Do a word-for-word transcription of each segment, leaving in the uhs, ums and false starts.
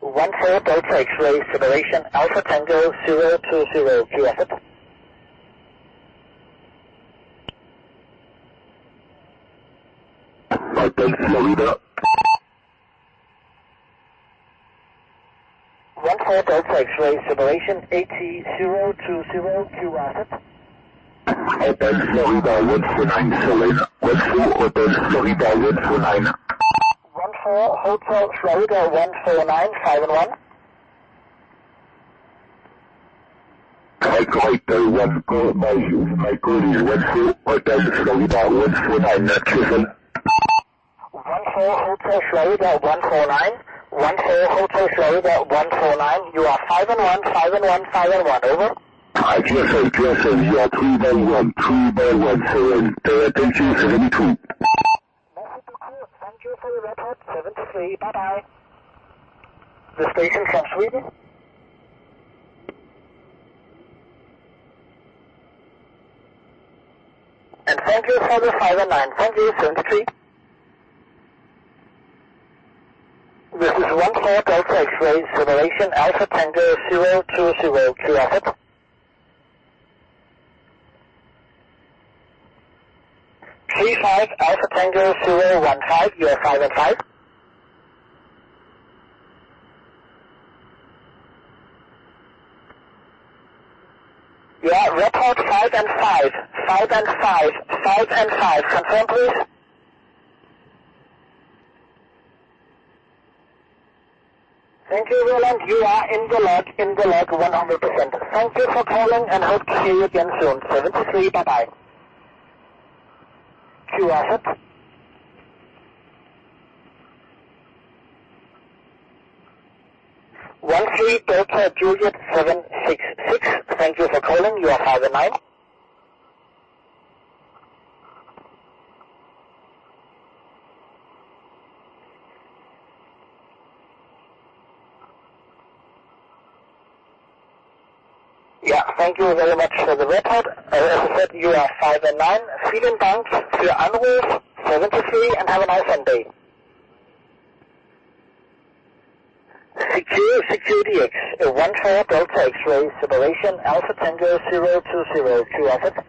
one four Delta X-ray, separation Alpha Tango zero two zero, Q F it. Hotel Florida. one four Delta X-ray, separation A T zero two zero, Q F it. Hotel Florida one four nine, Selena. one four Hotel Florida one four nine. one four Hotel Florida one four nine, five and one. Hotel one call by my call is one four Hotel Florida one four nine, Tristan. one four Hotel Florida one four nine. one four Hotel Florida one four nine. You are five and one, five and one, five and one. Over. I T S A, T S A, you are three by one, three by one, seven. Pay attention, seventy-two. Thank you for your report, seventy-three. Bye bye. The station from Sweden. And thank you for the five and nine. Thank you, seventy-three. This is one four Delta X-ray, separation Alpha Tango zero two zero, Q F it. three five Alpha Tango zero one five, you are five and five. Yeah, report five and five, five and five, five and five. Confirm, please. Thank you, Roland. You are in the log, in the log one hundred percent. Thank you for calling and hope to see you again soon. seventy-three, bye-bye. Q F it. one three Delta Juliet seven six six. Thank you for calling. You are five and nine. Yeah, thank you very much for the report. Uh, as I said, you are five and nine. Vielen Dank für Anruf, seventy-three, and have a nice Sunday. Secure Security X, one four Delta X-ray, separation Alpha Tango zero two zero, Q F it.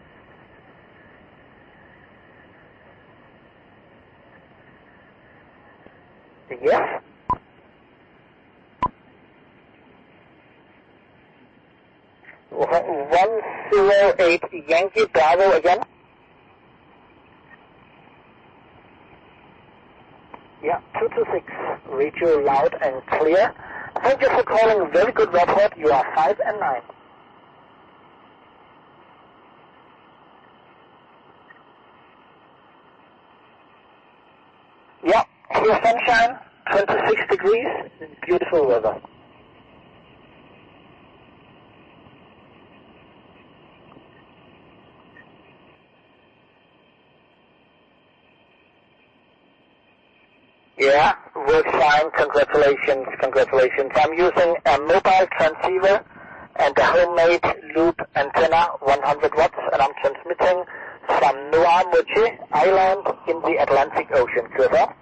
Yes. one zero eight Yankee Bravo again. Yeah, two two six, read you loud and clear. Thank you for calling. Very good report. You are five and nine. Yeah, here sunshine, twenty-six degrees, beautiful weather. Yeah, works fine. Congratulations, congratulations. I'm using a mobile transceiver and a homemade loop antenna, one hundred watts, and I'm transmitting from Noirmoutier Island in the Atlantic Ocean. Clear?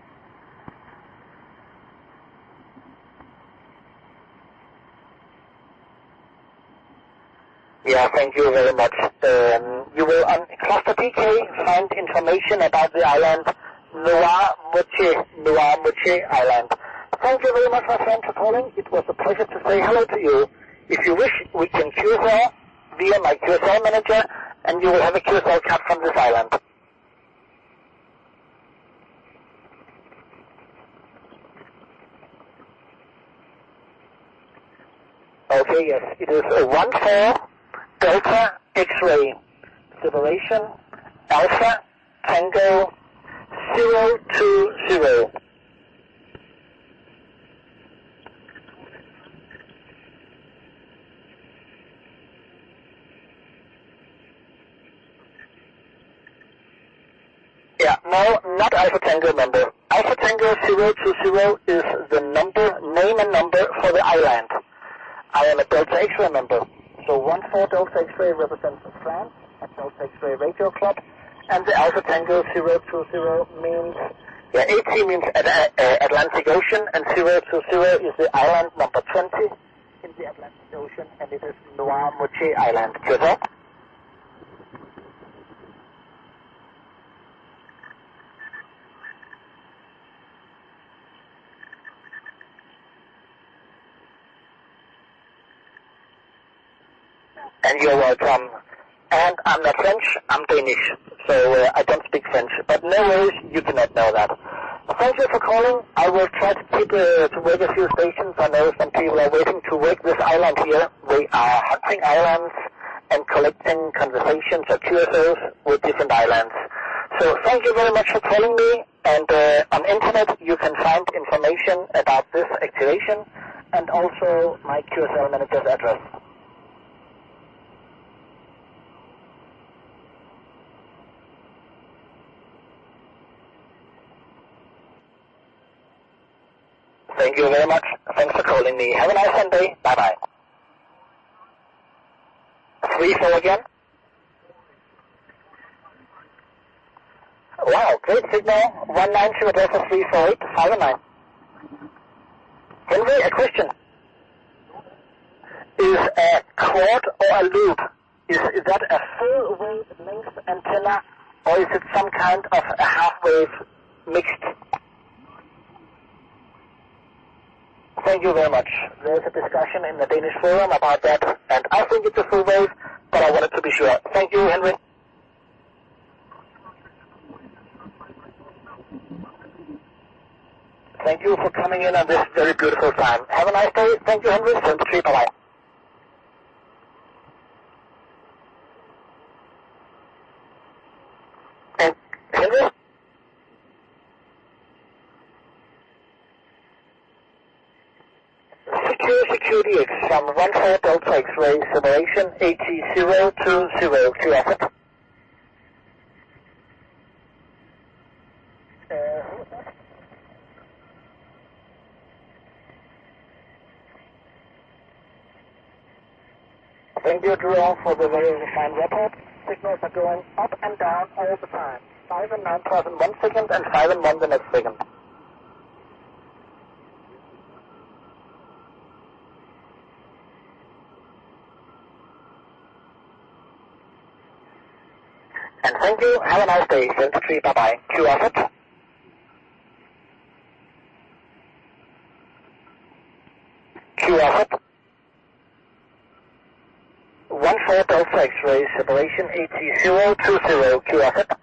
Yeah, thank you very much. Um, you will on Cluster P K find information about the island Noirmoutier, Noirmoutier Island. Thank you very much, my friend, for calling. It was a pleasure to say hello to you. If you wish, we can Q S L via my Q S L manager, and you will have a Q S L card from this island. Okay, yes, it is a one four Delta X-ray, separation Alpha Tango zero two zero. Yeah, no, not Alpha Tango number. Alpha Tango zero two zero is the number, name and number for the island. I am a Delta X-ray member. So one four Delta X-ray represents France at Delta X-ray Radio Club, and the Alpha Tango zero two zero means Yeah, eighty means at, uh, Atlantic Ocean, and zero two zero is the island number twenty in the Atlantic Ocean, and it is Noirmoutier Island. Q S L. And you're welcome. And I'm not French, I'm Danish, so uh, I don't speak French. But no worries, you do not know that. Thank you for calling. I will try to keep uh, to work a few stations. I know some people are waiting to work this island here. We are hunting islands and collecting conversations or Q S Os with different islands. So thank you very much for calling me. And uh, on internet you can find information about this activation and also my Q S L manager's address. Thank you very much. Thanks for calling me. Have a nice Sunday. Bye-bye. three four again. Wow, great signal. one nine zero Delta three four eight five nine. Henry, a question. Is a quad or a loop, is, is that a full wave length antenna or is it some kind of a half wave mixed? Thank you very much. There's a discussion in the Danish forum about that, and I think it's a full wave, but I wanted to be sure. Thank you, Henry. Thank you for coming in on this very beautiful time. Have a nice day. Thank you, Henry. seventy-three, bye-bye. And Henry? Secure Security X from one four Delta X-ray separation A T zero two zero Q F it. Uh, Thank you, Jerome, for the very refined report. Signals are going up and down all the time. five and nine thousand one second and five and one the next second. And thank you. Have a nice day. seventy-three, bye-bye. Q F it. Q F it. one four Delta X-ray separation A T zero two zero Q F it.